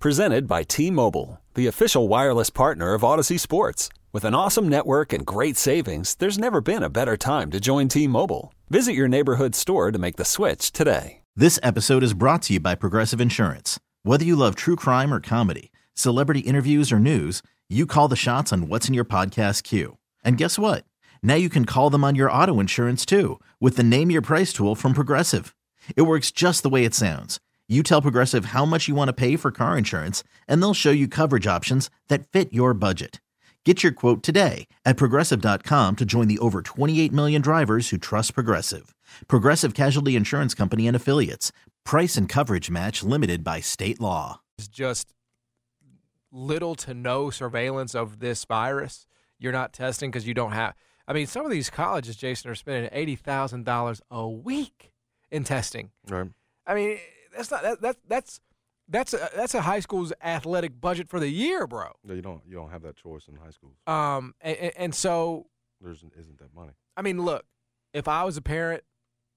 Presented by T-Mobile, the official wireless partner of Odyssey Sports. With an awesome network and great savings, there's never been a better time to join T-Mobile. Visit your neighborhood store to make the switch today. This episode is brought to you by Progressive Insurance. Whether you love true crime or comedy, celebrity interviews or news, you call the shots on what's in your podcast queue. And guess what? Now you can call them on your auto insurance too with the Name Your Price tool from Progressive. It works just the way it sounds. You tell Progressive how much you want to pay for car insurance, and they'll show you coverage options that fit your budget. Get your quote today at Progressive.com to join the over 28 million drivers who trust Progressive. Progressive Casualty Insurance Company and Affiliates. Price and coverage match limited by state law. It's just little to no surveillance of this virus. You're not testing because you don't have – I mean, some of these colleges, Jason, are spending $80,000 a week in testing. Right. I mean – That's a high school's athletic budget for the year, bro. No, you don't have that choice in high schools. And so there isn't that money. I mean, look, if I was a parent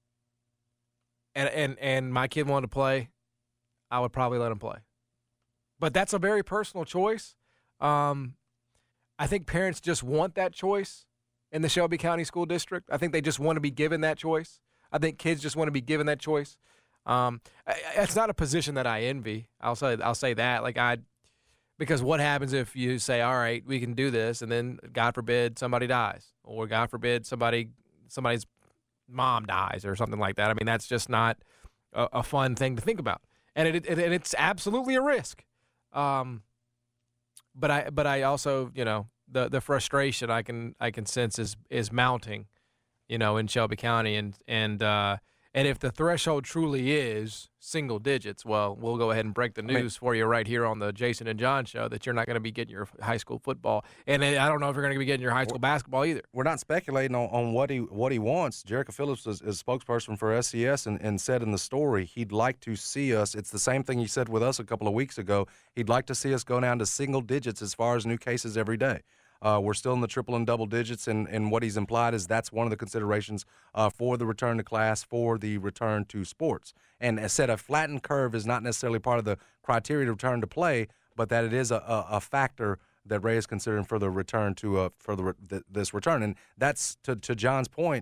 and my kid wanted to play, I would probably let him play. But that's a very personal choice. I think parents just want that choice in the Shelby County School District. I think they just want to be given that choice. I think kids just want to be given that choice. It's not a position that I envy. I'll say that. Because what happens if you say, all right, we can do this, and then God forbid somebody dies, or God forbid somebody's mom dies, or something like that. I mean, that's just not a fun thing to think about, and it's absolutely a risk. But I also, the frustration I can sense is mounting, in Shelby County, and if the threshold truly is single digits, well, we'll go ahead and break the news for you right here on the Jason and John show that you're not going to be getting your high school football. And I don't know if you're going to be getting your high school basketball either. We're not speculating on what he wants. Jerica Phillips is spokesperson for SCS and said in the story he'd like to see us. It's the same thing he said with us a couple of weeks ago. He'd like to see us go down to single digits as far as new cases every day. We're still in the triple and double digits, and what he's implied is that's one of the considerations for the return to class, for the return to sports. And as said, a flattened curve is not necessarily part of the criteria to return to play, but that it is a factor that Ray is considering for the return to this return. And that's to John's point.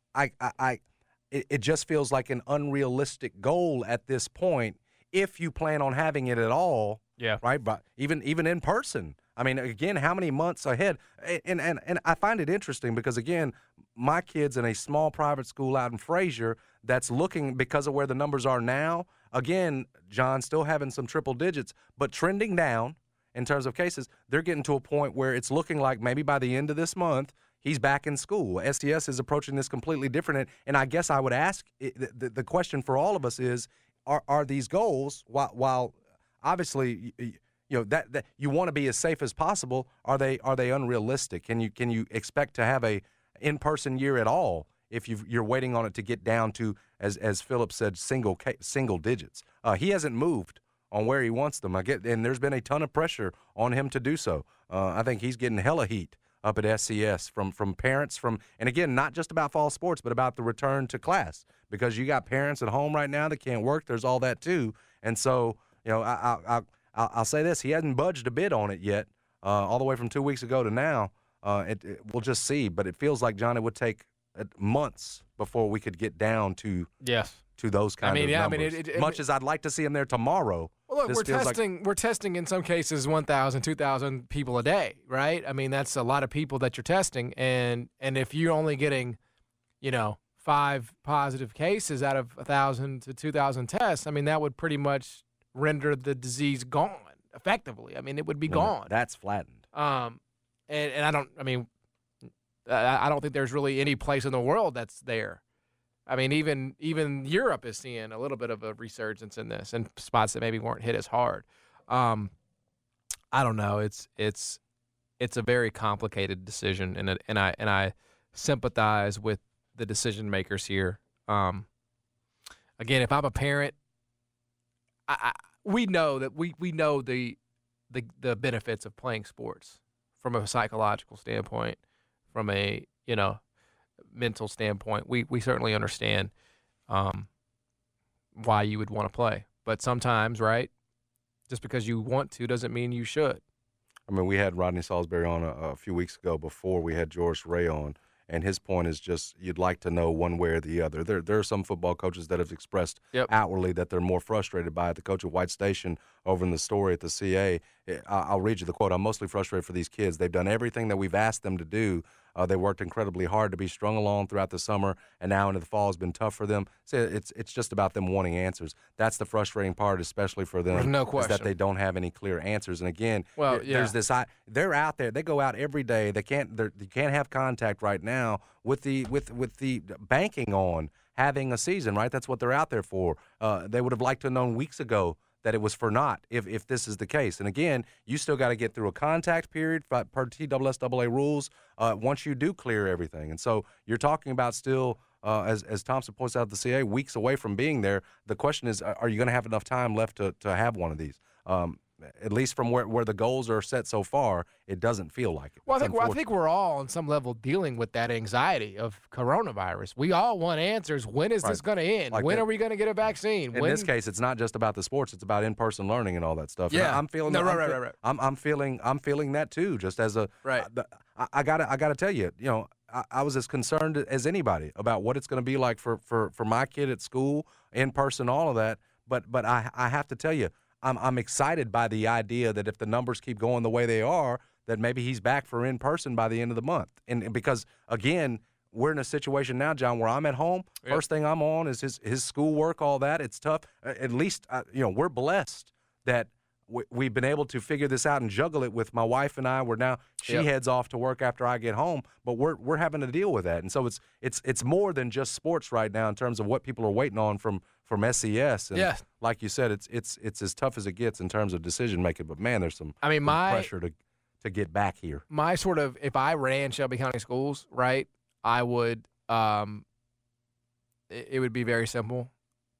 It just feels like an unrealistic goal at this point if you plan on having it at all. Yeah. Right. But even in person. I mean, again, how many months ahead? And I find it interesting because, again, my kid's in a small private school out in Frazier that's looking, because of where the numbers are now, again, John, still having some triple digits, but trending down in terms of cases. They're getting to a point where it's looking like maybe by the end of this month, he's back in school. STS is approaching this completely different. And I guess I would ask, the question for all of us is, are these goals, while obviously – that you want to be as safe as possible. Are they unrealistic? Can you expect to have a in-person year at all if you're waiting on it to get down to, as Philip said, single digits? He hasn't moved on where he wants them. And there's been a ton of pressure on him to do so. I think he's getting hella heat up at SCS from parents, and again, not just about fall sports, but about the return to class, because you got parents at home right now that can't work. There's all that too, and so I'll say this: he hasn't budged a bit on it yet, all the way from 2 weeks ago to now. We'll just see, but it feels like, John, it would take months before we could get down to those kind of numbers. Much as I'd like to see him there tomorrow. Well, look, we're testing in some cases 1,000, 2,000 people a day, right? I mean, that's a lot of people that you're testing, and if you're only getting, 5 positive cases out of 1,000 to 2,000 tests, I mean, that would pretty much render the disease gone effectively. I mean, it would be gone. That's flattened. And I don't think there's really any place in the world that's there. I mean, even Europe is seeing a little bit of a resurgence in this, in spots that maybe weren't hit as hard. I don't know. It's a very complicated decision, and I sympathize with the decision makers here. Again, if I'm a parent, we know that we know the benefits of playing sports from a psychological standpoint, from a mental standpoint. We certainly understand why you would want to play, but sometimes, right, Just because you want to doesn't mean you should. I mean, we had Rodney Salisbury on a few weeks ago before we had George Ray on, and his point is just you'd like to know one way or the other. There are some football coaches that have expressed outwardly that they're more frustrated by it. The coach of White Station over in the story at the CA, I'll read you the quote. I'm mostly frustrated for these kids. They've done everything that we've asked them to do. They worked incredibly hard to be strung along throughout the summer, and now into the fall has been tough for them. So it's just about them wanting answers. That's the frustrating part, especially for them. There's no question. Is that they don't have any clear answers. And again, well, there's this. They're out there. They go out every day. You can't have contact right now with the banking on having a season. Right. That's what they're out there for. They would have liked to have known weeks ago that it was for naught if this is the case. And again, you still got to get through a contact period per TSSAA rules once you do clear everything. And so you're talking about still, as Thompson points out at the CA, weeks away from being there. The question is, are you going to have enough time left to have one of these? At least from where the goals are set so far, it doesn't feel like it. Well, I think we're all on some level dealing with that anxiety of coronavirus. We all want answers. When is this going to end? When are we going to get a vaccine? In this case, it's not just about the sports; it's about in-person learning and all that stuff. Yeah, and I'm feeling. Right. I'm feeling that too. Just as a right. I gotta tell you, I was as concerned as anybody about what it's going to be like for my kid at school, in person, all of that. But I have to tell you. I'm excited by the idea that if the numbers keep going the way they are, that maybe he's back for in-person by the end of the month. And because, again, we're in a situation now, John, where I'm at home. Yep. First thing I'm on is his schoolwork, all that. It's tough. At least, we're blessed that we've been able to figure this out and juggle it with my wife and I. She heads off to work after I get home, but we're having to deal with that. And so it's more than just sports right now in terms of what people are waiting on from SES. And like you said, it's as tough as it gets in terms of decision making. But man, there's some pressure to get back here. My sort of, if I ran Shelby County Schools, right, I would. It would be very simple.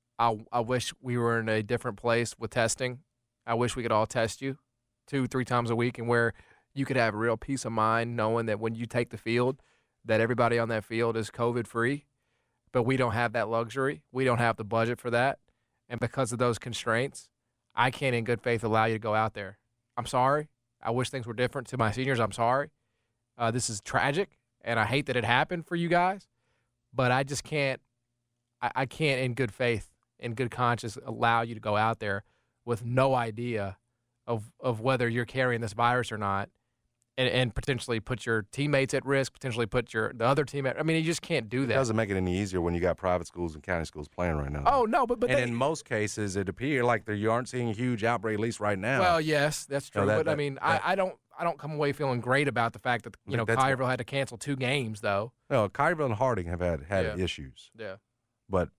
I wish we were in a different place with testing. I wish we could all test you 2-3 times a week, and where you could have real peace of mind knowing that when you take the field, that everybody on that field is COVID-free. But we don't have that luxury. We don't have the budget for that. And because of those constraints, I can't in good faith allow you to go out there. I'm sorry. I wish things were different. To my seniors, I'm sorry. This is tragic, and I hate that it happened for you guys. But I just can't – I can't in good faith, in good conscience, allow you to go out there with no idea of whether you're carrying this virus or not. And potentially put your teammates at risk, potentially put the other teammate. I mean, you just can't do that. It doesn't make it any easier when you got private schools and county schools playing right now. Oh, no, but in most cases, it appears like you aren't seeing a huge outbreak, at least right now. Well, yes, that's true. I don't come away feeling great about the fact that Collierville had to cancel 2 games, though. No, Collierville and Harding have had issues. Yeah. But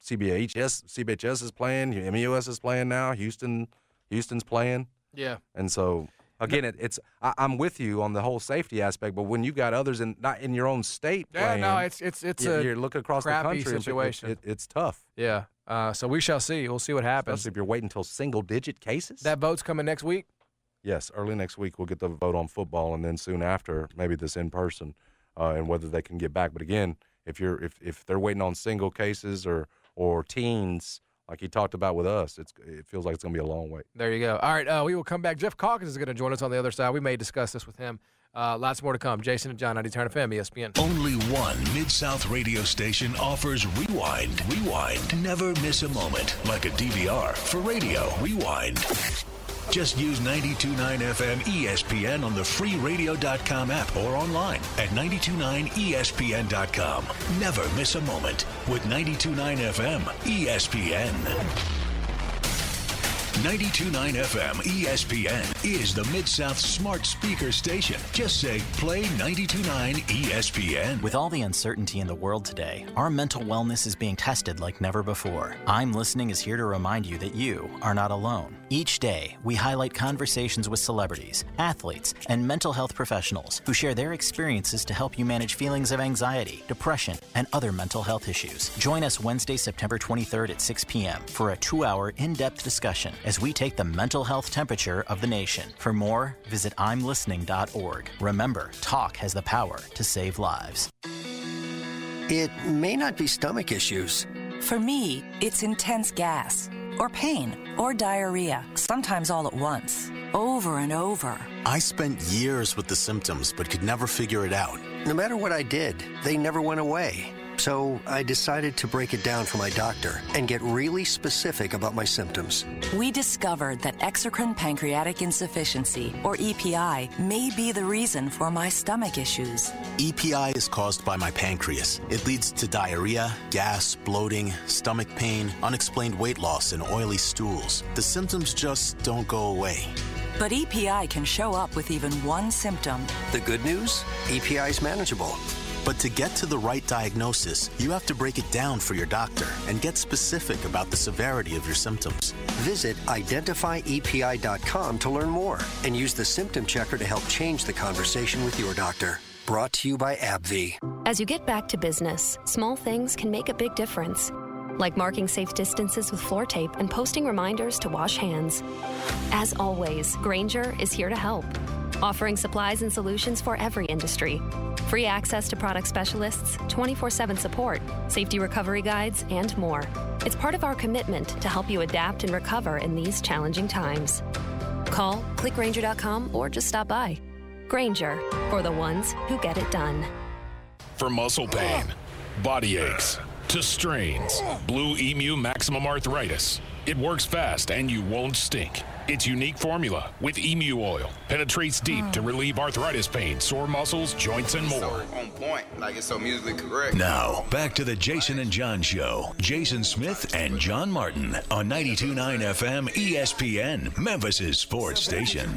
CBHS is playing. MUS is playing now. Houston's playing. Yeah. And so. Again, I'm with you on the whole safety aspect, but when you've got others not in your own state playing, you're looking across the country situation. It's tough. Yeah. So we shall see. We'll see what happens. Especially if you're waiting until single-digit cases. That vote's coming next week? Yes, early next week we'll get the vote on football, and then soon after maybe this in person, and whether they can get back. But again, if they're waiting on single cases or teens. Like he talked about with us, it feels like it's going to be a long wait. There you go. All right, we will come back. Jeff Calkins is going to join us on the other side. We may discuss this with him. Lots more to come. Jason and John, 90 Turn FM, ESPN. Only one Mid-South radio station offers Rewind. Rewind. Never miss a moment. Like a DVR for radio. Rewind. Just use 92.9 FM ESPN on the free radio.com app or online at 92.9ESPN.com. Never miss a moment with 92.9 FM ESPN. 92.9 FM ESPN is the Mid-South smart speaker station. Just say, play 92.9 ESPN. With all the uncertainty in the world today, our mental wellness is being tested like never before. I'm Listening is here to remind you that you are not alone. Each day, we highlight conversations with celebrities, athletes, and mental health professionals who share their experiences to help you manage feelings of anxiety, depression, and other mental health issues. Join us Wednesday, September 23rd at 6 p.m. for a 2-hour in-depth discussion as we take the mental health temperature of the nation. For more, visit imlistening.org. Remember, talk has the power to save lives. It may not be stomach issues. For me, it's intense gas. or pain, or diarrhea, sometimes all at once, over and over. I spent years with the symptoms but could never figure it out. No matter what I did, they never went away. So I decided to break it down for my doctor and get really specific about my symptoms. We discovered that exocrine pancreatic insufficiency, or EPI, may be the reason for my stomach issues. EPI is caused by my pancreas. It leads to diarrhea, gas, bloating, stomach pain, unexplained weight loss, and oily stools. The symptoms just don't go away. But EPI can show up with even one symptom. The good news? EPI is manageable. But to get to the right diagnosis, you have to break it down for your doctor and get specific about the severity of your symptoms. Visit identifyepi.com to learn more and use the symptom checker to help change the conversation with your doctor. Brought to you by AbbVie. As you get back to business, small things can make a big difference. Like marking safe distances with floor tape and posting reminders to wash hands. As always, Grainger is here to help, offering supplies and solutions for every industry. Free access to product specialists, 24/7 support, safety recovery guides, and more. It's part of our commitment to help you adapt and recover in these challenging times. Call, click Grainger.com, or just stop by. Grainger, for the ones who get it done. From muscle pain, body aches, to strains, Blue Emu Maximum Arthritis. It works fast and you won't stink. Its unique formula with emu oil penetrates deep to relieve arthritis pain, sore muscles, joints, and more. So on point, like it's so musically correct. Now, back to the Jason and John Show. Jason Smith and John Martin on 92.9 FM ESPN, Memphis' sports station.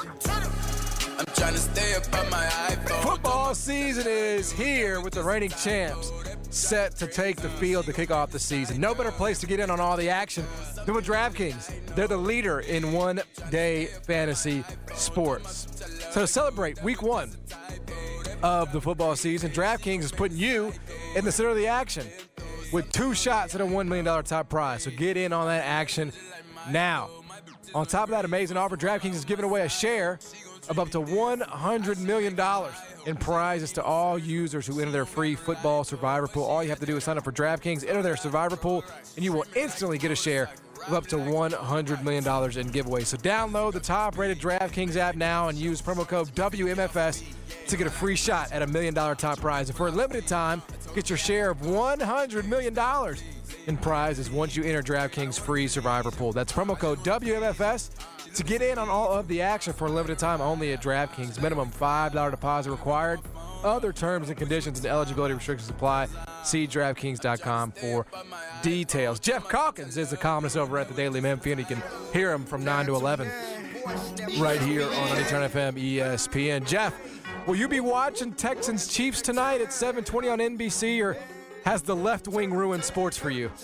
I'm trying to stay up on my iPhone. Football season is here with the reigning champs set to take the field to kick off the season. No better place to get in on all the action than with DraftKings. They're the leader in one-day fantasy sports. So to celebrate week one of the football season, DraftKings is putting you in the center of the action with 2 shots at a $1 million top prize. So get in on that action now. On top of that amazing offer, DraftKings is giving away a share of up to $100 million in prizes to all users who enter their free football survivor pool. All you have to do is sign up for DraftKings, enter their survivor pool, and you will instantly get a share of up to $100 million in giveaways. So download the top-rated DraftKings app now and use promo code WMFS to get a free shot at a $1 million top prize. And for a limited time, get your share of $100 million in prizes once you enter DraftKings free survivor pool. That's promo code WMFS to get in on all of the action for a limited time only at DraftKings. Minimum $5 deposit required. Other terms and conditions and eligibility restrictions apply. See DraftKings.com for details. Jeff Calkins is the columnist over at the Daily Memphian. You can hear him from 9 to 11 right here on 92.9 FM ESPN. Jeff, will you be watching Texans Chiefs tonight at 7:20 on NBC, or has the left wing ruined sports for you?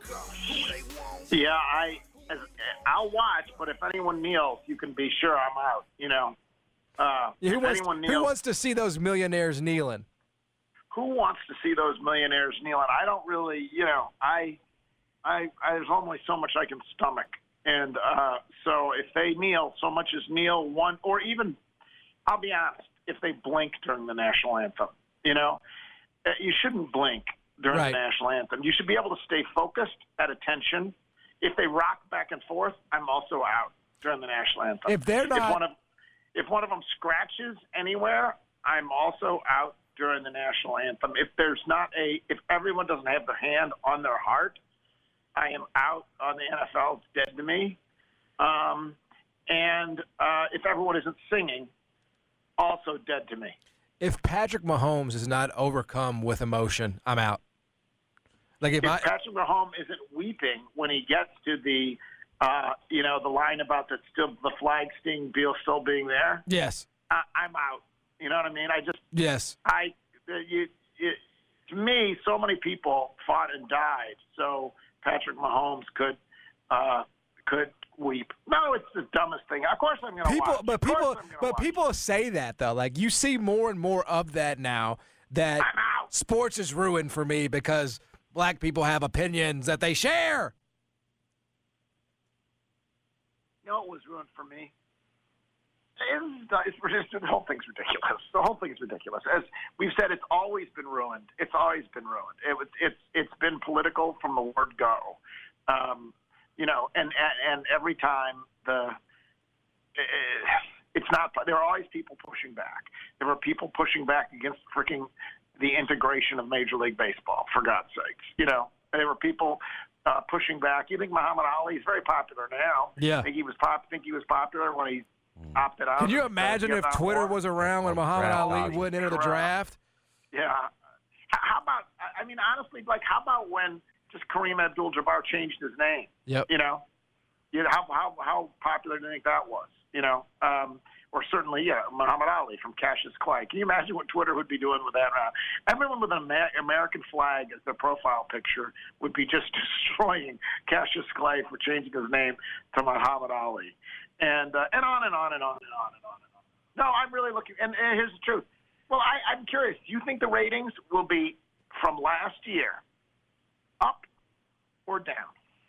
Yeah, I'll watch, but if anyone kneels, you can be sure I'm out, you know. Who wants to see those millionaires kneeling? Who wants to see those millionaires kneeling? I don't really, you know, there's only so much I can stomach. And so if they kneel, so much as kneel one, or even, I'll be honest, if they blink during the national anthem, you know, you shouldn't blink during the national anthem. You should be able to stay focused, at attention. If they rock back and forth, I'm also out during the national anthem. If they're not, if one of them scratches anywhere, I'm also out during the national anthem. If everyone doesn't have their hand on their heart, I am out on the NFL. It's dead to me. And if everyone isn't singing, also dead to me. If Patrick Mahomes is not overcome with emotion, I'm out. Like if Patrick Mahomes isn't weeping when he gets to the, the line about the flag still being there. Yes, I'm out. You know what I mean? To me, so many people fought and died so Patrick Mahomes could weep. No, it's the dumbest thing. Of course I'm going to watch. But people say that though. Like you see more and more of that now. That sports is ruined for me because black people have opinions that they share. You know what was ruined for me? The whole thing's ridiculous. The whole thing is ridiculous. As we've said, it's always been ruined. It's always been ruined. It's been political from the word go. and every time it's not. There are always people pushing back. There were people pushing back against freaking the integration of Major League Baseball, for God's sakes. There were people pushing back. You think Muhammad Ali is very popular now? Yeah. Think he was popular when he opted out. Can you imagine if Twitter was around when Muhammad Ali wouldn't enter the draft? Yeah. How about? I mean, honestly, how about when just Kareem Abdul-Jabbar changed his name? Yep. How popular do you think that was? Or certainly, Muhammad Ali from Cassius Clay. Can you imagine what Twitter would be doing with that? Everyone with an American flag as their profile picture would be just destroying Cassius Clay for changing his name to Muhammad Ali, and on and on and on and on and on. No, I'm really looking. And here's the truth. Well, I'm curious. Do you think the ratings will be from last year up or down?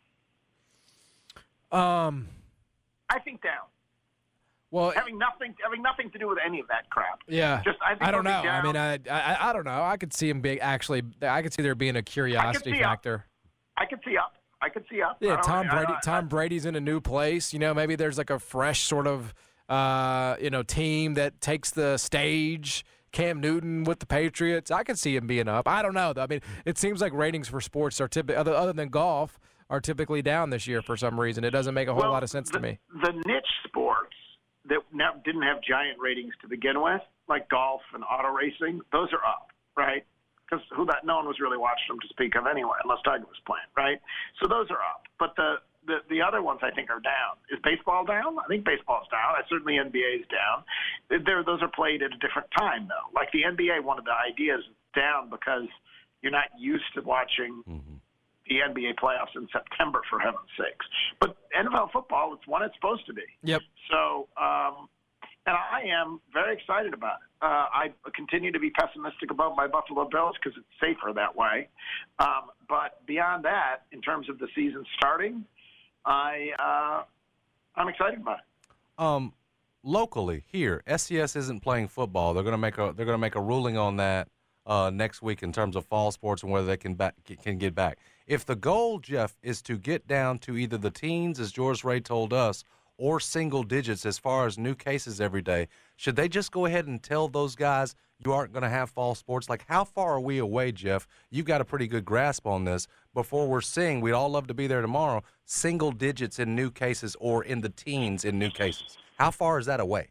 I think down. Well, having nothing to do with any of that crap. Yeah, I don't know. I mean, I don't know. I could see him being I could see there being a curiosity factor. I could see up. Yeah, Tom Brady's in a new place. Maybe there's like a fresh sort of team that takes the stage. Cam Newton with the Patriots. I could see him being up. I don't know though. I mean, it seems like ratings for sports are typically other than golf are typically down this year for some reason. It doesn't make a whole lot of sense to me. The niche sports that didn't have giant ratings to begin with, like golf and auto racing, those are up, right? Because no one was really watching them to speak of anyway, unless Tiger was playing, right? So those are up. But the other ones I think are down. Is baseball down? I think baseball's down. Certainly NBA is down. Those are played at a different time, though. Like the NBA, one of the ideas is down because you're not used to watching the NBA playoffs in September, for heaven's sakes. But NFL football, it's when it's supposed to be. Yep. So, and I am very excited about it. I continue to be pessimistic about my Buffalo Bills because it's safer that way. But beyond that, in terms of the season starting, I'm excited about it. Locally here, SCS isn't playing football. They're going to make a ruling on that next week in terms of fall sports and whether they can get back. If the goal, Jeff, is to get down to either the teens, as George Ray told us, or single digits as far as new cases every day, should they just go ahead and tell those guys you aren't going to have fall sports? Like, how far are we away, Jeff? You've got a pretty good grasp on this. Before we're seeing, we'd all love to be there tomorrow, single digits in new cases or in the teens in new cases. How far is that away?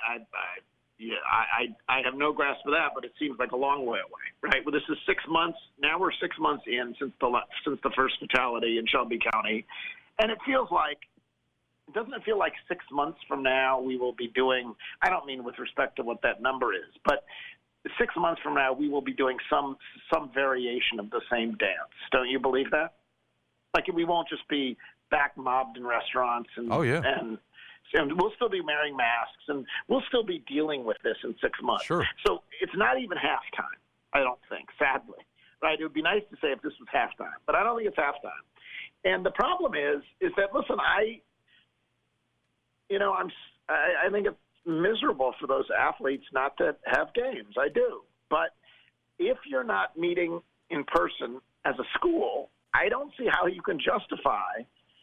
I have no grasp of that, but it seems like a long way away, right? Well, this is 6 months. Now we're 6 months in since the first fatality in Shelby County, and doesn't it feel like 6 months from now we will be doing, I don't mean with respect to what that number is, but 6 months from now we will be doing some variation of the same dance. Don't you believe that? Like we won't just be back mobbed in restaurants and we'll still be wearing masks and we'll still be dealing with this in 6 months. Sure. So it's not even halftime, I don't think, sadly. Right? It would be nice to say if this was halftime, but I don't think it's halftime. And the problem is that, listen, I think it's miserable for those athletes not to have games. I do. But if you're not meeting in person as a school, I don't see how you can justify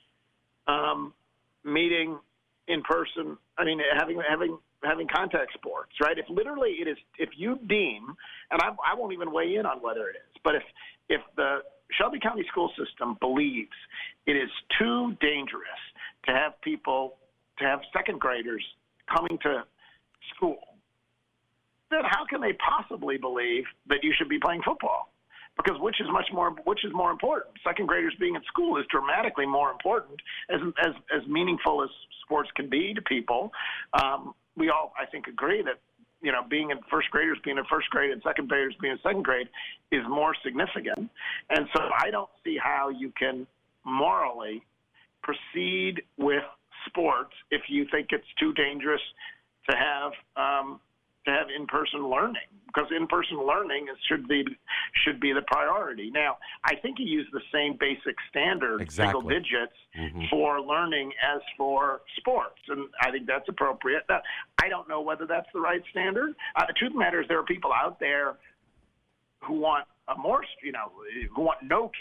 meeting in person. I mean, having contact sports, right? If literally if you deem, and I won't even weigh in on whether it is, but if the Shelby County school system believes it is too dangerous to have second graders coming to school, then how can they possibly believe that you should be playing football? Because which is more important? Second graders being at school is dramatically more important, as meaningful as sports can be to people. We all, I think, agree that being in first graders being in first grade and second graders being in second grade is more significant. And so I don't see how you can morally proceed with sports if you think it's too dangerous to have in-person learning, because in-person learning should be the priority. Now, I think you use the same basic standard, single digits, for learning as for sports, and I think that's appropriate. Now, I don't know whether that's the right standard. The truth of the matter is there are people out there who want who want no cases,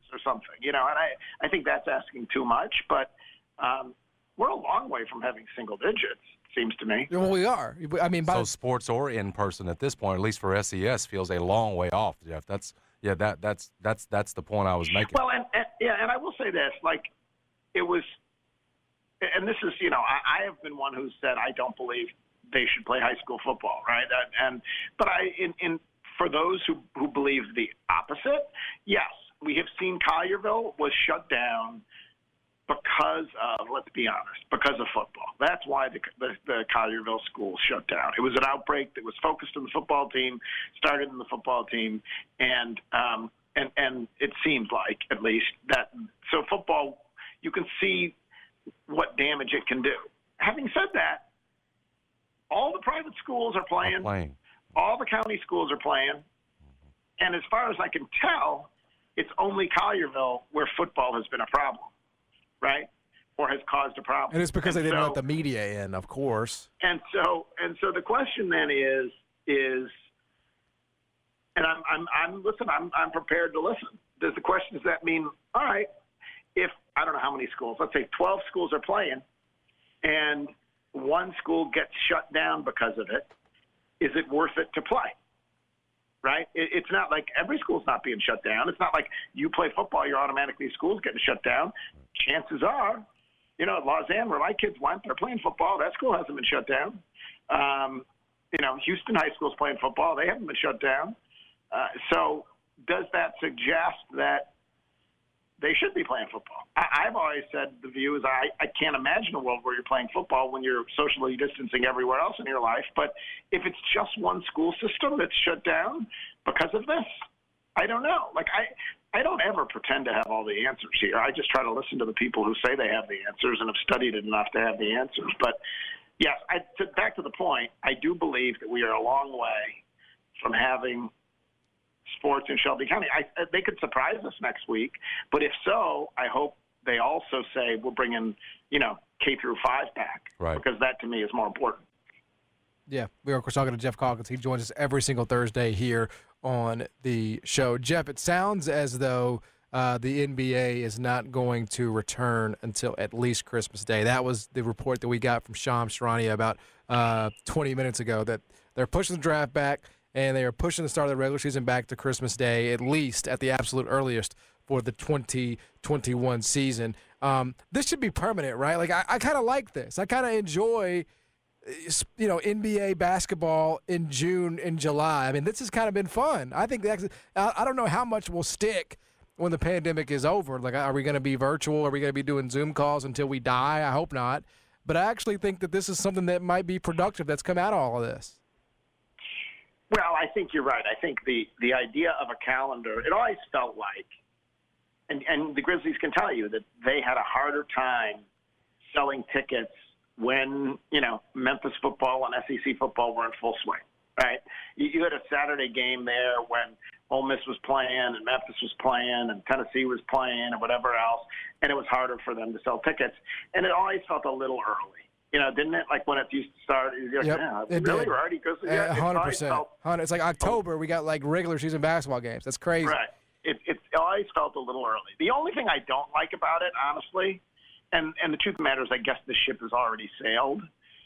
or something, and I think that's asking too much, but we're a long way from having single digits, seems to me. Well, we are. I mean, so sports or in person at this point, at least for SES, feels a long way off, Jeff. That's the point I was making. Well, and I will say this, it was, and this is, I have been one who said I don't believe they should play high school football, right? But for those who believe the opposite, yes, we have seen Collierville was shut down because of, let's be honest, because of football. That's why the Collierville school shut down. It was an outbreak that was focused on the football team, started in the football team, and it seems like, at least, that so football, you can see what damage it can do. Having said that, all the private schools are playing. All the county schools are playing. And as far as I can tell, it's only Collierville where football has been a problem, right? Or has caused a problem. And it's because they didn't let the media in, of course. And so the question then is, and I'm prepared to listen. Does that mean, all right, if, I don't know how many schools, let's say 12 schools are playing, and one school gets shut down because of it, is it worth it to play? Right? It's not like every school's not being shut down. It's not like you play football, you're automatically school's getting shut down. Chances are, at Lausanne, where my kids went, they're playing football. That school hasn't been shut down. Houston High School's playing football. They haven't been shut down. So does that suggest that they should be playing football? I've always said the view is I can't imagine a world where you're playing football when you're socially distancing everywhere else in your life. But if it's just one school system that's shut down because of this, I don't know. I don't ever pretend to have all the answers here. I just try to listen to the people who say they have the answers and have studied it enough to have the answers. But, yes, back to the point, I do believe that we are a long way from having sports in Shelby County. They could surprise us next week, but if so, I hope they also say we'll bring in, K through 5 back, right? Because that to me is more important. Yeah, we are of course talking to Jeff Calkins. He joins us every single Thursday here on the show. Jeff, it sounds as though the NBA is not going to return until at least Christmas Day. That was the report that we got from Shams Charania about 20 minutes ago, that they're pushing the draft back, and they are pushing the start of the regular season back to Christmas Day, at least at the absolute earliest for the 2021 season. This should be permanent, right? I kind of like this. I kind of enjoy, NBA basketball in June and July. I mean, this has kind of been fun. I think I don't know how much will stick when the pandemic is over. Are we going to be virtual? Are we going to be doing Zoom calls until we die? I hope not. But I actually think that this is something that might be productive that's come out of all of this. Well, I think you're right. I think the idea of a calendar, it always felt like, and the Grizzlies can tell you that they had a harder time selling tickets when, Memphis football and SEC football were in full swing, right? You had a Saturday game there when Ole Miss was playing and Memphis was playing and Tennessee was playing and whatever else, and it was harder for them to sell tickets. And it always felt a little early. Didn't it? Like when it used to start, you're like, it really? Did. We're already Grizzlies? 100%. It's like October, we got regular season basketball games. That's crazy. Right. It always felt a little early. The only thing I don't like about it, honestly, and the truth of the matter is I guess the ship has already sailed,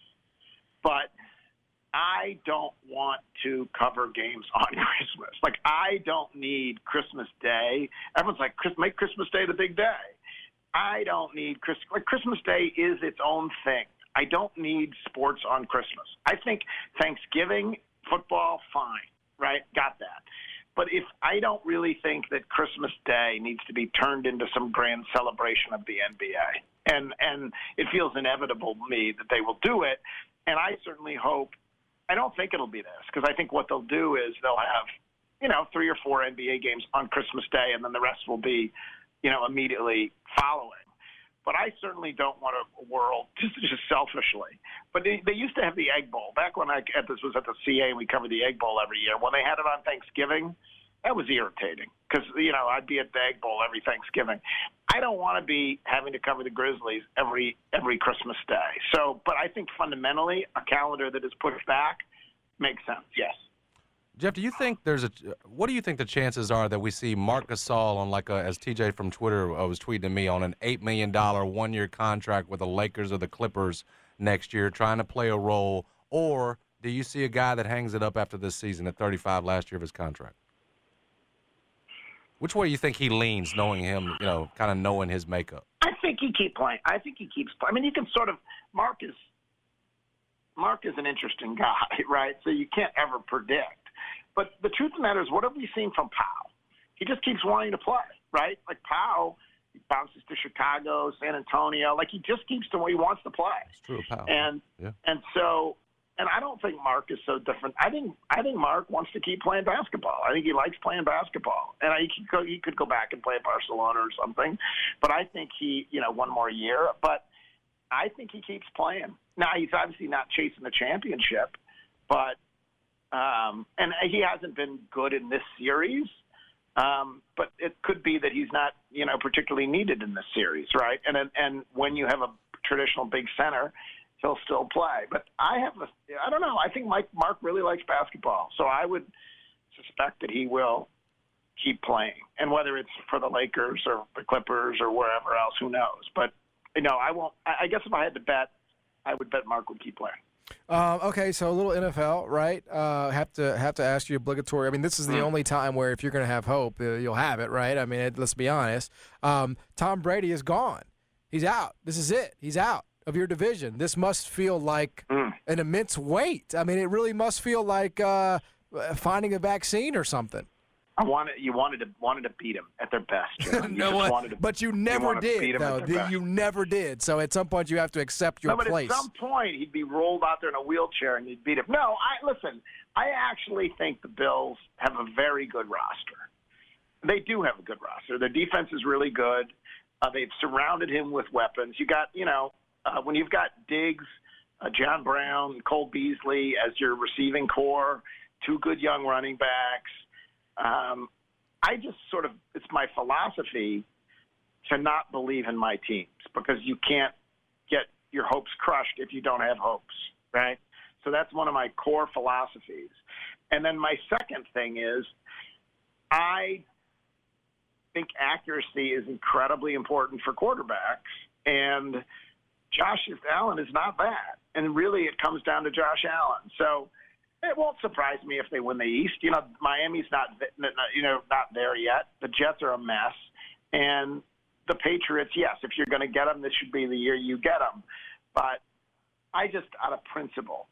but I don't want to cover games on Christmas. I don't need Christmas Day. Everyone's like, make Christmas Day the big day. I don't need Christmas Day is its own thing. I don't need sports on Christmas. I think Thanksgiving, football, fine, right? Got that. But I don't really think that Christmas Day needs to be turned into some grand celebration of the NBA. And it feels inevitable to me that they will do it. And I certainly hope, I don't think it'll be this, because I think what they'll do is they'll have, 3 or 4 NBA games on Christmas Day, and then the rest will be, immediately following. But I certainly don't want a world, just selfishly. But they used to have the Egg Bowl. Back when this was at the CA and we covered the Egg Bowl every year, when they had it on Thanksgiving, that was irritating because, I'd be at the Egg Bowl every Thanksgiving. I don't want to be having to cover the Grizzlies every Christmas Day. So, but I think fundamentally a calendar that is pushed back makes sense, yes. Jeff, do you think what do you think the chances are that we see Marc Gasol on as TJ from Twitter was tweeting to me, on an $8 million one-year contract with the Lakers or the Clippers next year, trying to play a role, or do you see a guy that hangs it up after this season at 35 last year of his contract? Which way do you think he leans, knowing him, kind of knowing his makeup? I think he keeps playing. I think he keeps playing. I mean, you can sort of Mark is an interesting guy, right? So you can't ever predict. But the truth of the matter is, what have we seen from Powell? He just keeps wanting to play, right? Like Powell, he bounces to Chicago, San Antonio. Like he just keeps to where he wants to play. It's true, Powell. And I don't think Mark is so different. I think Mark wants to keep playing basketball. I think he likes playing basketball, and he could go back and play at Barcelona or something. But I think he, one more year. But I think he keeps playing. Now he's obviously not chasing the championship, but and he hasn't been good in this series. But it could be that he's not, particularly needed in this series, right? And when you have a traditional big center, he'll still play. But I don't know. I think Mark really likes basketball, so I would suspect that he will keep playing. And whether it's for the Lakers or the Clippers or wherever else, who knows? But I won't. I guess if I had to bet, I would bet Mark would keep playing. Okay, so a little NFL, right? Have to ask you obligatory. I mean, this is the only time where if you're going to have hope, you'll have it, right? I mean, let's be honest. Tom Brady is gone. He's out. This is it. He's out of your division. This must feel like an immense weight. I mean, it really must feel like finding a vaccine or something. You wanted to beat him at their best. But you never did, though. You never did. So at some point you have to accept your place. But at some point he'd be rolled out there in a wheelchair and you'd beat him. No, listen. I actually think the Bills have a very good roster. They do have a good roster. Their defense is really good. They've surrounded him with weapons. You got, when you've got Diggs, John Brown, Cole Beasley as your receiving core, two good young running backs. I just it's my philosophy to not believe in my teams because you can't get your hopes crushed if you don't have hopes, right? So that's one of my core philosophies. And then my second thing is I think accuracy is incredibly important for quarterbacks, and Josh Allen is not that. And really it comes down to Josh Allen. So it won't surprise me if they win the East. Miami's not there yet. The Jets are a mess. And the Patriots, yes, if you're going to get them, this should be the year you get them. But I just, out of principle,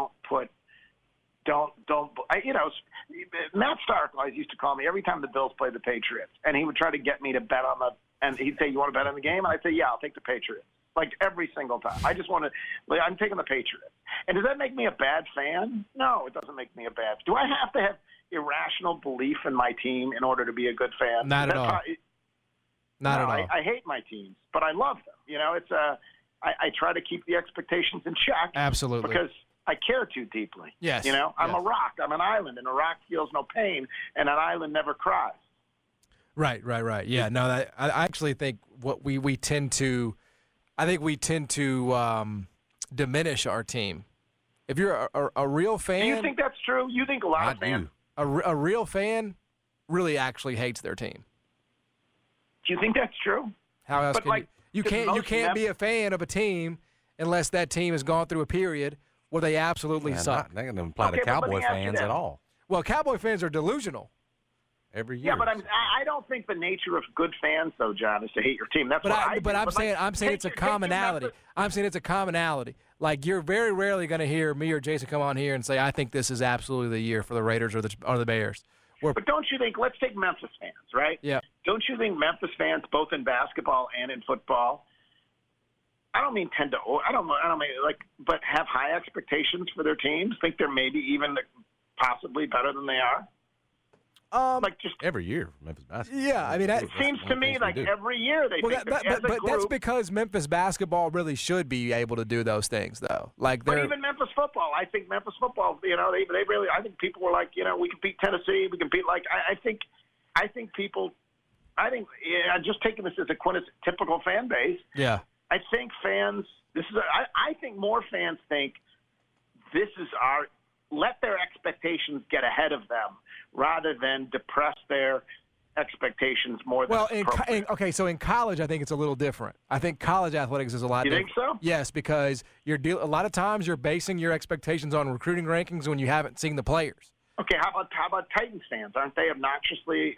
Matt Stark always used to call me every time the Bills played the Patriots. And he would try to get me to bet and he'd say, you want to bet on the game? And I'd say, yeah, I'll take the Patriots. Like every single time. I'm taking the Patriots. And does that make me a bad fan? No, it doesn't make me a bad fan. Do I have to have irrational belief in my team in order to be a good fan? Not at all. Not at all. I hate my teams, but I love them. I try to keep the expectations in check. Absolutely. Because I care too deeply. Yes. I'm a rock. I'm an island, and a rock feels no pain, and an island never cries. Right. Yeah, no, I actually think what we tend to – I think we tend to diminish our team. If you're a real fan, do you think that's true? You think a lot of fans? A real fan really actually hates their team. Do you think that's true? How else can you can't be a fan of a team unless that team has gone through a period where they absolutely suck. That doesn't apply to Cowboy fans at all. Well, Cowboy fans are delusional. Every year. Yeah, but I don't think the nature of good fans, though, John, is to hate your team. That's what I do. But I'm saying it's a commonality. I'm saying it's a commonality. Like you're very rarely going to hear me or Jason come on here and say, "I think this is absolutely the year for the Raiders or the Bears." But don't you think? Let's take Memphis fans, right? Yeah. Don't you think Memphis fans, both in basketball and in football, I don't mean but have high expectations for their teams? Think they're maybe even possibly better than they are? Just every year, Memphis basketball. Yeah, I mean, it seems to me like every year they. Well, but that's because Memphis basketball really should be able to do those things, though. But even Memphis football, I think Memphis football, they really. I think people were like, we can beat Tennessee, we can beat I think just taking this as a typical fan base. Yeah. I think fans. I think more fans think this is let their expectations get ahead of them rather than depress their expectations more than appropriate. So in college, I think it's a little different. I think college athletics is a lot different. You think so? Yes, because a lot of times you're basing your expectations on recruiting rankings when you haven't seen the players. Okay, how about Titans fans? Aren't they obnoxiously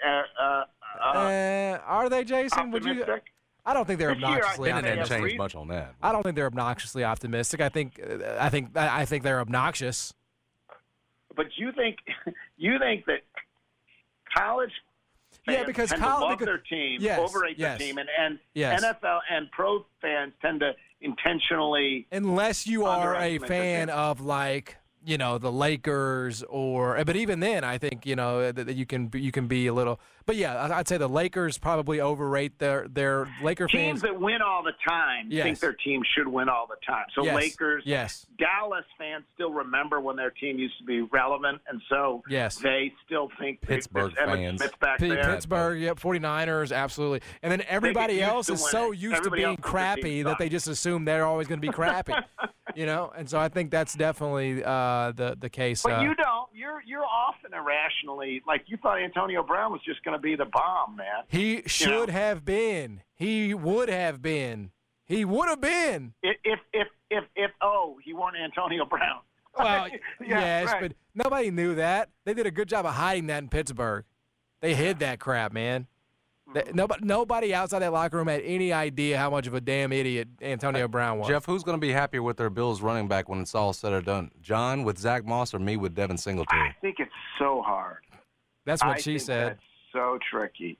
are they, Jason? optimistic? I don't think they're obnoxiously They didn't optimistic. change much on that. I don't think they're obnoxiously optimistic. I think they're obnoxious. But you think that college fans because tend to love their team, overrate their team, and NFL and pro fans tend to intentionally, unless you are a fan of the Lakers but even then I think that you can be a little. But yeah, I'd say the Lakers probably overrate their Laker teams fans. that win all the time think their team should win all the time. So Lakers, Dallas fans still remember when their team used to be relevant, and so they still think Pittsburgh fans back there. Pittsburgh, 49ers, absolutely. And then everybody else is so used to being crappy that they just assume they're always going to be crappy. And so I think that's definitely the case. But you don't. You're often irrationally you thought Antonio Brown was just going to be the bomb, man. He should have been. He would have been. He would have been. If he weren't Antonio Brown. Well, but nobody knew that. They did a good job of hiding that in Pittsburgh. They hid that crap, man. Nobody outside that locker room had any idea how much of a damn idiot Antonio Brown was. Jeff, who's going to be happier with their Bills running back when it's all said or done? John with Zach Moss or me with Devin Singletary? I think it's so hard. That's what she said. That's so tricky.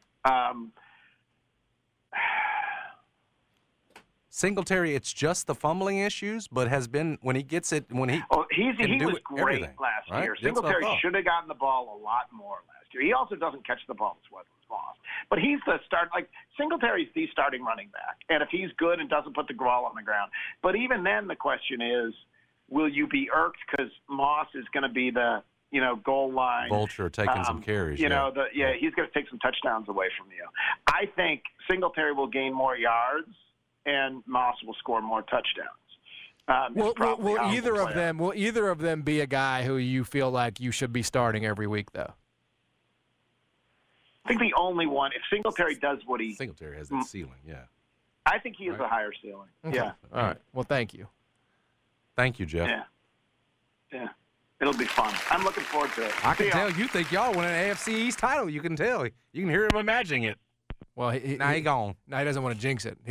Singletary, it's just the fumbling issues, but has been when he gets it he was great last year. Singletary should have gotten the ball a lot more last year. He also doesn't catch the ball as well as Moss, but he's the start. Singletary's the starting running back, and if he's good and doesn't put the ball on the ground, but even then the question is, will you be irked because Moss is going to be the goal line vulture taking some carries? He's going to take some touchdowns away from you. I think Singletary will gain more yards, and Moss will score more touchdowns. Will either of them be a guy who you feel like you should be starting every week, though? I think the only one, if Singletary does what Singletary has that ceiling, I think he has a higher ceiling. Okay. Yeah. All right. Well, thank you. Thank you, Jeff. Yeah. It'll be fun. I'm looking forward to it. I can tell you think y'all win an AFC East title. You can tell. You can hear him imagining it. Well, he gone. No, he doesn't want to jinx it.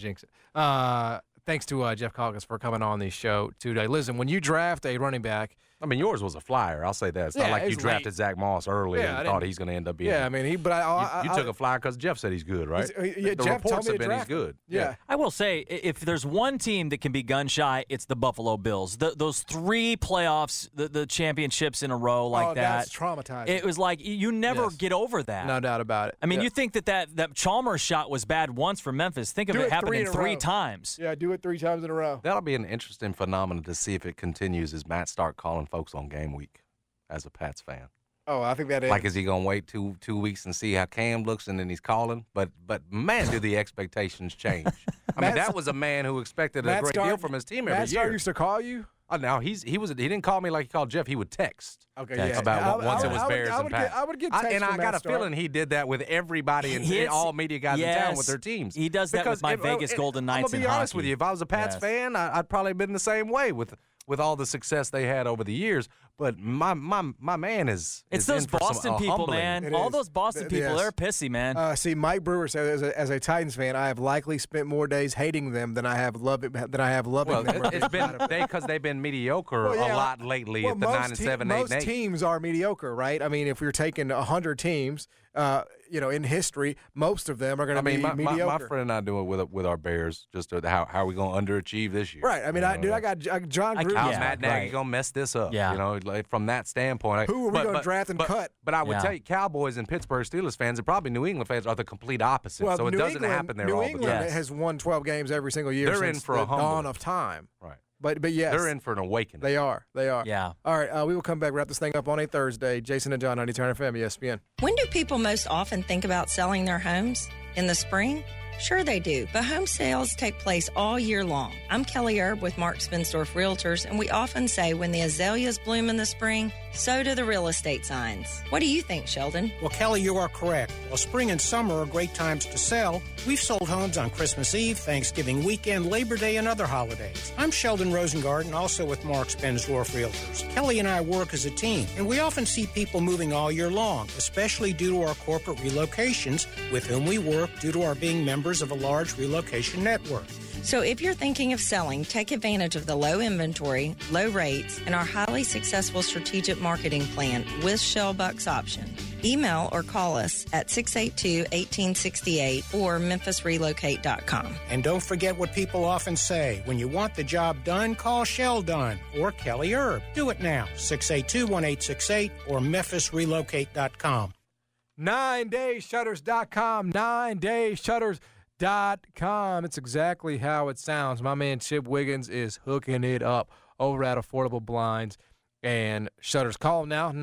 Thanks to Jeff Calkins for coming on the show today. Listen, when you draft a running back, I mean, yours was a flyer. I'll say that. It's not like you drafted Zach Moss early and thought he's going to end up being. Yeah, I mean, you took a flyer because Jeff said he's good, right? The Jeff reports have been he's good. Yeah. I will say, if there's one team that can be gun shy, it's the Buffalo Bills. Those 3 playoffs, the championships in a row that. That's traumatizing. It was like you never get over that. No doubt about it. I mean, you think that Chalmers shot was bad once for Memphis. Think of it happening 3 times. Yeah, do it 3 times in a row. That'll be an interesting phenomenon to see if it continues as Matt start calling folks on game week as a Pats fan. Oh, I think that is. Is he going to wait two weeks and see how Cam looks and then he's calling? But man, do the expectations change. I mean, that was a man who expected a great deal from his team every year. Matt used to call you? Oh, now he didn't call me like he called Jeff. He would text. Okay, about once it was Bears and Pats. I would get text and I got a feeling he did that with everybody and all media guys in town with their teams. He does that with my Vegas Golden Knights in hockey. I'm going to be honest with you. If I was a Pats fan, I'd probably been the same way with all the success they had over the years. But my man is those Boston people, humbling. man. All those Boston people, they're pissy, man. See, Mike Brewer says, as a Titans fan, I have likely spent more days hating them than I have loving them. It's been because they've been mediocre a lot lately at the 9-7, 8-8. Most teams are mediocre, right? I mean, if we're taking 100 teams, in history, most of them are going to be mediocre. My friend and I do it with our Bears. Just how are we going to underachieve this year? Right. I mean, I got John Gruden. How's Matt Nagy going to mess this up? Yeah. From that standpoint. Who are we going to draft and cut? But I would tell you, Cowboys and Pittsburgh Steelers fans and probably New England fans are the complete opposite. Well, so it doesn't happen there all the time. New England has won 12 games every single year They're since in for the a humbling. dawn of time. Right. But yes. They're in for an awakening. They are. Yeah. All right, we will come back, wrap this thing up on a Thursday. Jason and John on Turner FM, ESPN. When do people most often think about selling their homes? In the spring? Sure they do, but home sales take place all year long. I'm Kelly Erb with Mark Spensdorf Realtors, and we often say when the azaleas bloom in the spring, so do the real estate signs. What do you think, Sheldon? Well, Kelly, you are correct. While spring and summer are great times to sell, we've sold homes on Christmas Eve, Thanksgiving weekend, Labor Day, and other holidays. I'm Sheldon Rosengarten, also with Mark Spensdorf Realtors. Kelly and I work as a team, and we often see people moving all year long, especially due to our corporate relocations, with whom we work due to our being members of a large relocation network. So if you're thinking of selling, take advantage of the low inventory, low rates, and our highly successful strategic marketing plan with Shellbuck's option. Email or call us at 682-1868 or memphisrelocate.com. And don't forget what people often say. When you want the job done, call Shell Done or Kelly Erb. Do it now. 682-1868 or memphisrelocate.com. 9dayshutters.com. 9dayshutters.com. It's exactly how it sounds. My man Chip Wiggins is hooking it up over at Affordable Blinds and Shutters. Call them now,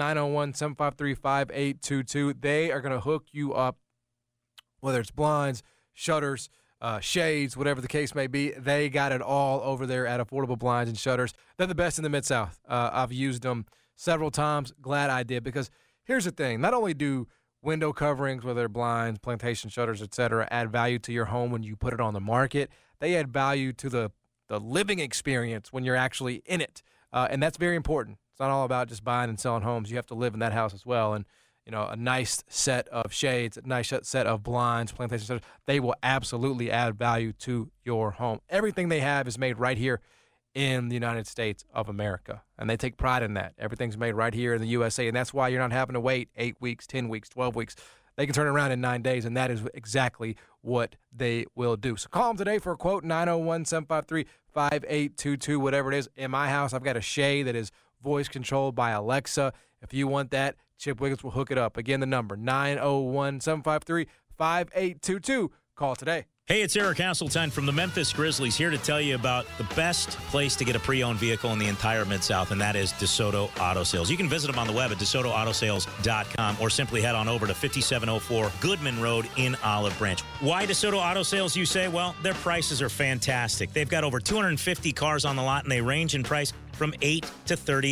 901-753-5822. They are going to hook you up, whether it's blinds, shutters, shades, whatever the case may be. They got it all over there at Affordable Blinds and Shutters. They're the best in the Mid-South. I've used them several times. Glad I did, because here's the thing. Not only do window coverings, whether they're blinds, plantation shutters, etc., add value to your home when you put it on the market, they add value to the living experience when you're actually in it. And that's very important. It's not all about just buying and selling homes. You have to live in that house as well. And, you know, a nice set of shades, a nice set of blinds, plantation shutters, they will absolutely add value to your home. Everything they have is made right here in the United States of America, and they take pride in that. Everything's made right here in the USA, and that's why you're not having to wait 8 weeks, 10 weeks, 12 weeks. They can turn it around in 9 days, and that is exactly what they will do. So call them today for a quote, 901-753-5822, whatever it is. In my house, I've got a shade that is voice-controlled by Alexa. If you want that, Chip Wiggins will hook it up. Again, the number, 901-753-5822. Call today. Hey, it's Eric Hasseltine from the Memphis Grizzlies, here to tell you about the best place to get a pre-owned vehicle in the entire Mid-South, and that is DeSoto Auto Sales. You can visit them on the web at DeSotoAutoSales.com or simply head on over to 5704 Goodman Road in Olive Branch. Why DeSoto Auto Sales, you say? Well, their prices are fantastic. They've got over 250 cars on the lot, and they range in price from $8,000 to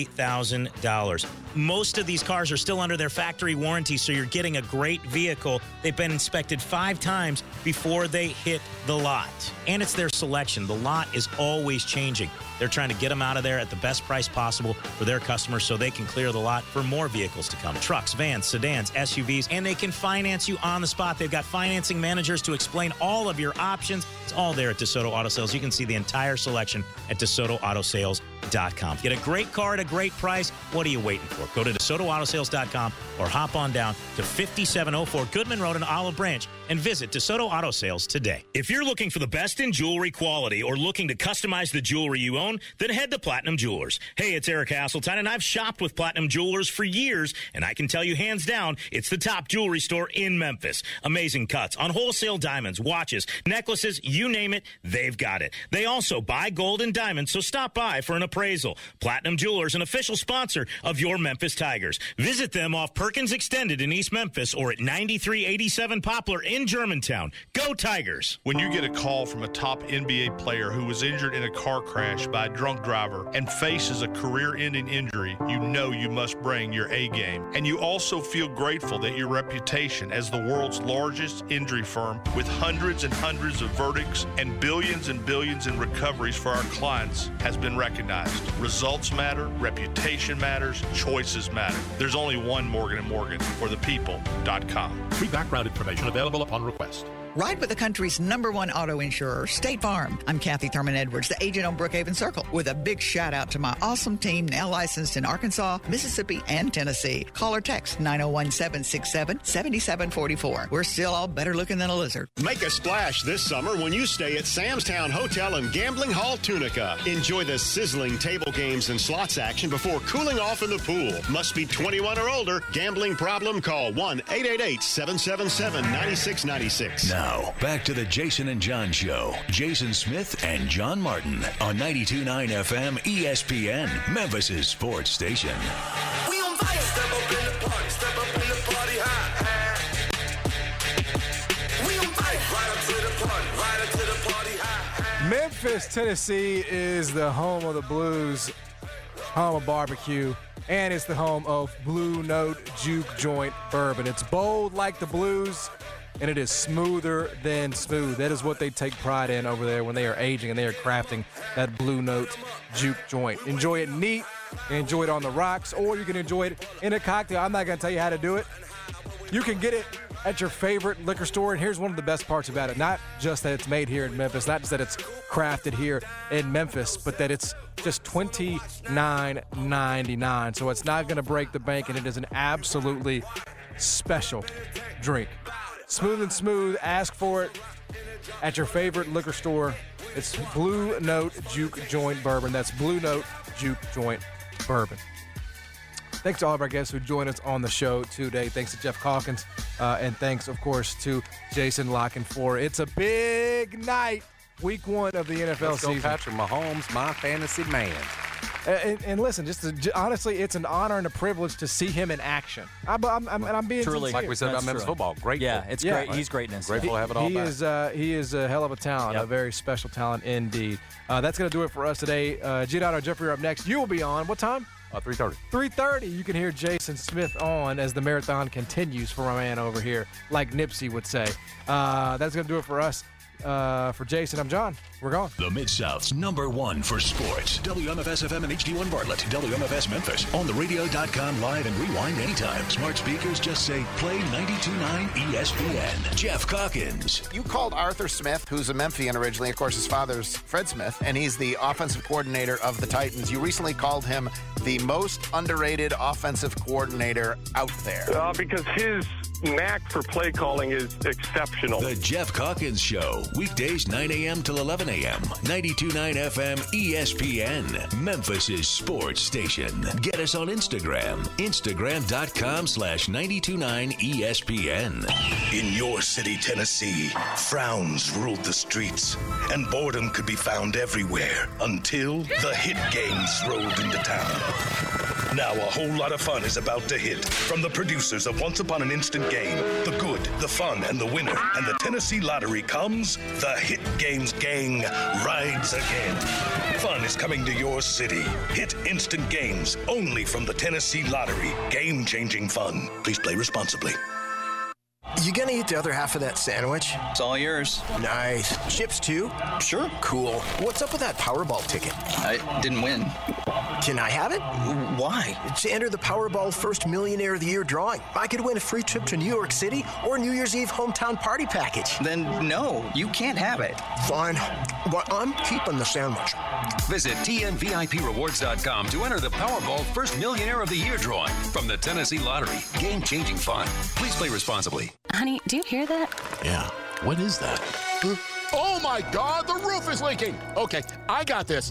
$30,000. Most of these cars are still under their factory warranty, so you're getting a great vehicle. They've been inspected 5 times before they hit the lot. And it's their selection. The lot is always changing. They're trying to get them out of there at the best price possible for their customers so they can clear the lot for more vehicles to come. Trucks, vans, sedans, SUVs, and they can finance you on the spot. They've got financing managers to explain all of your options. It's all there at DeSoto Auto Sales. You can see the entire selection at DeSotoAutoSales.com. Get a great car at a great price. What are you waiting for? Go to DeSotoAutoSales.com or hop on down to 5704 Goodman Road in Olive Branch and visit DeSoto Auto Sales today. If you're looking for the best in jewelry quality or looking to customize the jewelry you own, then head to Platinum Jewelers. Hey, it's Eric Hasseltine, and I've shopped with Platinum Jewelers for years, and I can tell you hands down, it's the top jewelry store in Memphis. Amazing cuts on wholesale diamonds, watches, necklaces, you name it, they've got it. They also buy gold and diamonds, so stop by for an appraisal. Platinum Jewelers, an official sponsor of your Memphis Tigers. Visit them off Perkins Extended in East Memphis or at 9387 Poplar in Germantown. Go Tigers! When you get a call from a top NBA player who was injured in a car crash by a drunk driver and faces a career-ending injury, you know you must bring your A game. And you also feel grateful that your reputation as the world's largest injury firm with hundreds and hundreds of verdicts and billions in recoveries for our clients has been recognized. Results matter, reputation matters, choices matter. There's only one Morgan & Morgan, for the people.com. Free background information available upon request. Ride with the country's #1 auto insurer, State Farm. I'm Kathy Thurman Edwards, the agent on Brookhaven Circle, with a big shout out to my awesome team now licensed in Arkansas, Mississippi, and Tennessee. Call or text 901-767-7744. We're still all better looking than a lizard. Make a splash this summer when you stay at Sam's Town Hotel and Gambling Hall Tunica. Enjoy the sizzling table games and slots action before cooling off in the pool. Must be 21 or older. Gambling problem? Call 1-888-777-9696. Now, back to the Jason and John Show. Jason Smith and John Martin on 92.9 FM ESPN, Memphis' sports station. We on fire. Step up in the party. Step up in the party high. We on fire. Right up to the party. Memphis, Tennessee is the home of the Blues, home of barbecue, and it's the home of Blue Note Juke Joint Bourbon. It's bold like the Blues, and it is smoother than smooth. That is what they take pride in over there when they are aging and they are crafting that Blue Note Juke Joint. Enjoy it neat, enjoy it on the rocks, or you can enjoy it in a cocktail. I'm not going to tell you how to do it. You can get it at your favorite liquor store, and here's one of the best parts about it. Not just that it's made here in Memphis, not just that it's crafted here in Memphis, but that it's just $29.99. So it's not going to break the bank, and it is an absolutely special drink. Smooth and smooth. Ask for it at your favorite liquor store. It's Blue Note Juke Joint Bourbon. That's Blue Note Juke Joint Bourbon. Thanks to all of our guests who joined us on the show today. Thanks to Jeff Calkins, and thanks, of course, to Jason La Canfora. It's a big night, week 1 of the NFL Let's go season. Patrick Mahomes, my fantasy man. And listen, honestly, it's an honor and a privilege to see him in action. I'm being Truly, sincere. Like we said about men's football, grateful. Yeah, it's great. He's greatness. Grateful to have it all back. He is a hell of a talent, a very special talent indeed. That's going to do it for us today. Giordano, Jeffrey are up next. You will be on. What time? 3:30. 3:30. You can hear Jason Smith on as the marathon continues for my man over here, like Nipsey would say. That's going to do it for us. For Jason, I'm John. We're gone. The Mid-South's #1 for sports. WMFS-FM and HD1 Bartlett. WMFS Memphis. On the radio.com live and rewind anytime. Smart speakers just say play 92.9 ESPN. Jeff Calkins. You called Arthur Smith, who's a Memphian originally. Of course, his father's Fred Smith, and he's the offensive coordinator of the Titans. You recently called him the most underrated offensive coordinator out there. Because his knack for play calling is exceptional. The Jeff Calkins Show. Weekdays 9 a.m. till 11 a.m. 92.9 FM ESPN. Memphis' sports station. Get us on Instagram. Instagram.com/929 ESPN. In your city, Tennessee, frowns ruled the streets, and boredom could be found everywhere until the hit games rolled into town. Now a whole lot of fun is about to hit from the producers of Once Upon an Instant Game. The good, the fun, and the winner. And the Tennessee Lottery comes. The Hit Games gang rides again. Fun is coming to your city. Hit Instant Games only from the Tennessee Lottery. Game-changing fun. Please play responsibly. You gonna eat the other half of that sandwich? It's all yours. Nice. Chips too? Sure. Cool. What's up with that Powerball ticket? I didn't win. Can I have it? Why? To enter the Powerball First Millionaire of the Year drawing. I could win a free trip to New York City or New Year's Eve hometown party package. Then no, you can't have it. Fine. But I'm keeping the sandwich. Visit TNVIPRewards.com to enter the Powerball First Millionaire of the Year drawing from the Tennessee Lottery. Game-changing fun. Please play responsibly. Honey, do you hear that? Yeah. What is that? Oh my God, the roof is leaking. Okay, I got this.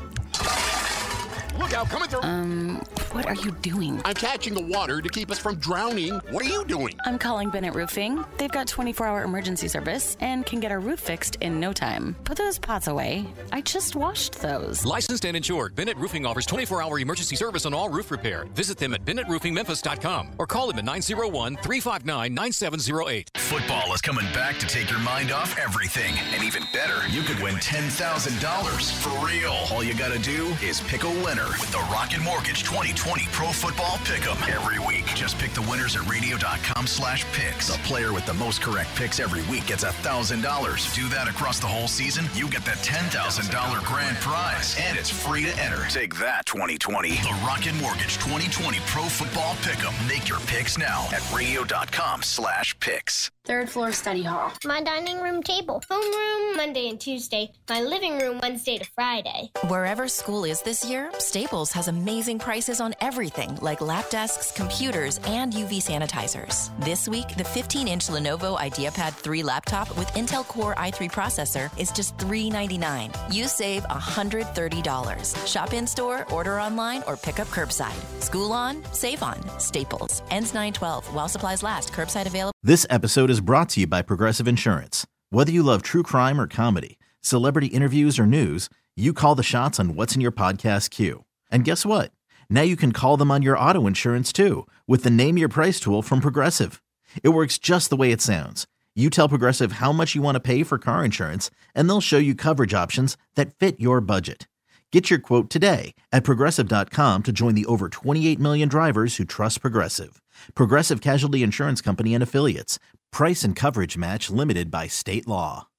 Look out, coming through. What are you doing? I'm catching the water to keep us from drowning. What are you doing? I'm calling Bennett Roofing. They've got 24-hour emergency service and can get our roof fixed in no time. Put those pots away. I just washed those. Licensed and insured, Bennett Roofing offers 24-hour emergency service on all roof repair. Visit them at BennettRoofingMemphis.com or call them at 901-359-9708. Football is coming back to take your mind off everything. And even better, you could win $10,000 for real. All you got to do is pick a winner with the Rocket Mortgage 2020 Pro Football Pick'em. Every week, just pick the winners at radio.com/picks. The player with the most correct picks every week gets $1,000. Do that across the whole season, you get that $10,000 grand prize. And it's free to enter. Take that, 2020. The Rocket Mortgage 2020 Pro Football Pick'em. Make your picks now at radio.com/picks. Third floor study hall. My dining room table. Homeroom Monday and Tuesday. My living room Wednesday to Friday. Wherever school is this year, Staples has amazing prices on everything like lap desks, computers, and UV sanitizers. This week, the 15-inch Lenovo IdeaPad 3 laptop with Intel Core i3 processor is just $399. You save $130. Shop in-store, order online, or pick up curbside. School on, save on. Staples. Ends 9/12 while supplies last. Curbside available. This episode is brought to you by Progressive Insurance. Whether you love true crime or comedy, celebrity interviews or news, you call the shots on what's in your podcast queue. And guess what? Now you can call them on your auto insurance too with the Name Your Price tool from Progressive. It works just the way it sounds. You tell Progressive how much you want to pay for car insurance, and they'll show you coverage options that fit your budget. Get your quote today at Progressive.com to join the over 28 million drivers who trust Progressive. Progressive Casualty Insurance Company and Affiliates. Price and coverage match limited by state law.